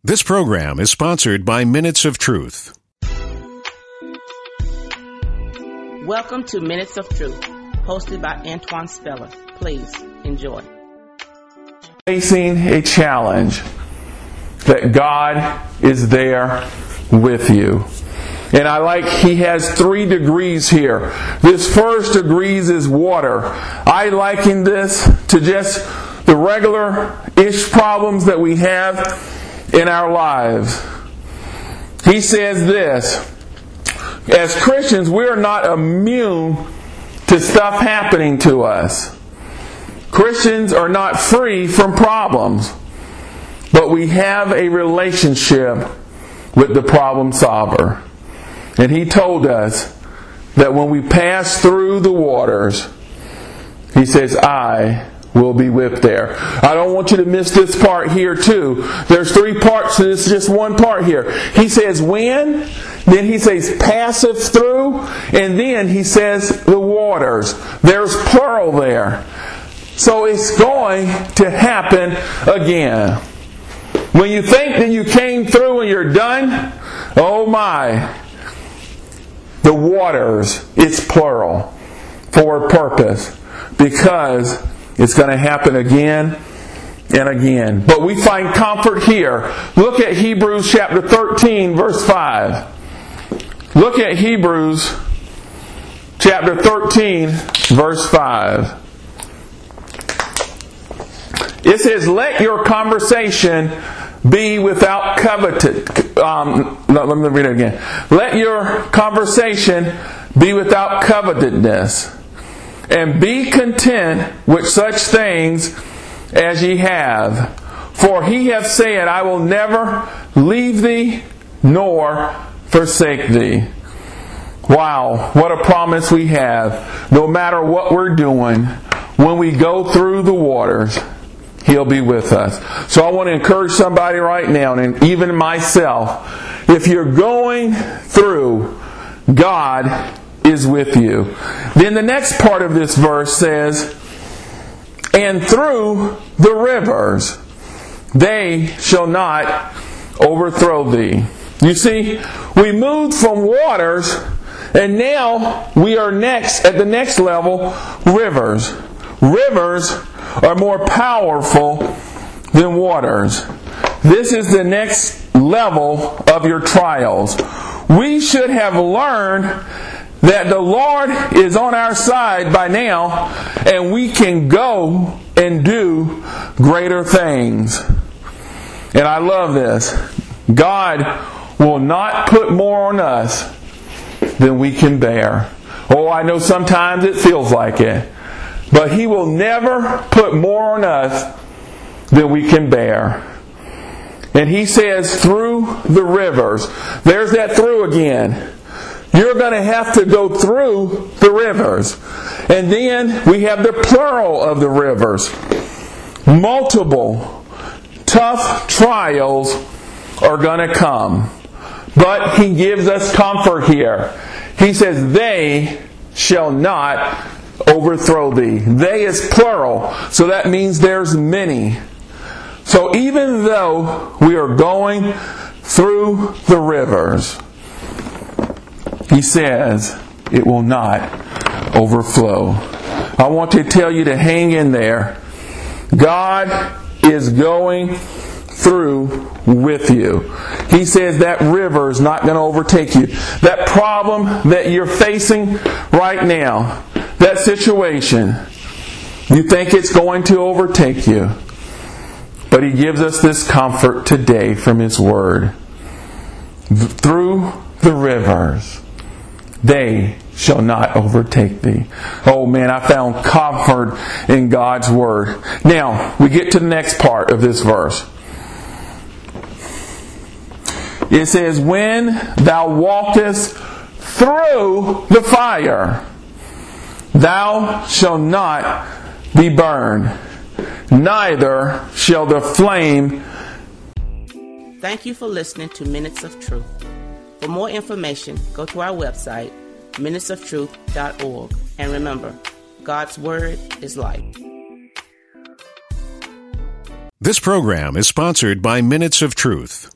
This program is sponsored by Minutes of Truth. Welcome to Minutes of Truth, hosted by Antoine Speller. Please enjoy. Facing a challenge, that God is there with you. And he has 3 degrees here. This first degree is water. I liken this to just the regular-ish problems that we have in our lives. He says this: as Christians, we are not immune to stuff happening to us. Christians are not free from problems, but we have a relationship with the problem solver. And He told us that when we pass through the waters, He says, I will be with there. I don't want you to miss this part here too. There's 3 parts to this, just one part here. He says when, then He says passeth through, and then He says the waters. There's plural there. So it's going to happen again. When you think that you came through and you're done, oh my, the waters, it's plural for a purpose, because it's going to happen again and again. But we find comfort here. Look at Hebrews chapter 13, verse 5. Look at Hebrews chapter 13, verse 5. It says, let your conversation be without covetous. Let me read it again. Let your conversation be without covetousness, and be content with such things as ye have. For He hath said, I will never leave thee nor forsake thee. Wow, what a promise we have. No matter what we're doing, when we go through the waters, He'll be with us. So I want to encourage somebody right now, and even myself, if you're going through, God is with you. Then the next part of this verse says, and through the rivers they shall not overthrow thee. You see, we moved from waters, and now we are at the next level, rivers. Rivers are more powerful than waters. This is the next level of your trials. We should have learned that the Lord is on our side by now, and we can go and do greater things. And I love this. God will not put more on us than we can bear. Oh, I know sometimes it feels like it. But He will never put more on us than we can bear. And He says, through the rivers. There's that through again. You're going to have to go through the rivers. And then we have the plural of the rivers. Multiple, tough trials are going to come. But He gives us comfort here. He says, they shall not overthrow thee. They is plural, so that means there's many. So even though we are going through the rivers, He says it will not overflow. I want to tell you to hang in there. God is going through with you. He says that river is not going to overtake you. That problem that you're facing right now, that situation, you think it's going to overtake you. But He gives us this comfort today from His Word. Through the rivers, they shall not overtake thee. Oh man, I found comfort in God's Word. Now, we get to the next part of this verse. It says, when thou walkest through the fire, thou shalt not be burned, neither shall the flame. Thank you for listening to Minutes of Truth. For more information, go to our website, minutesoftruth.org. And remember, God's Word is life. This program is sponsored by Minutes of Truth.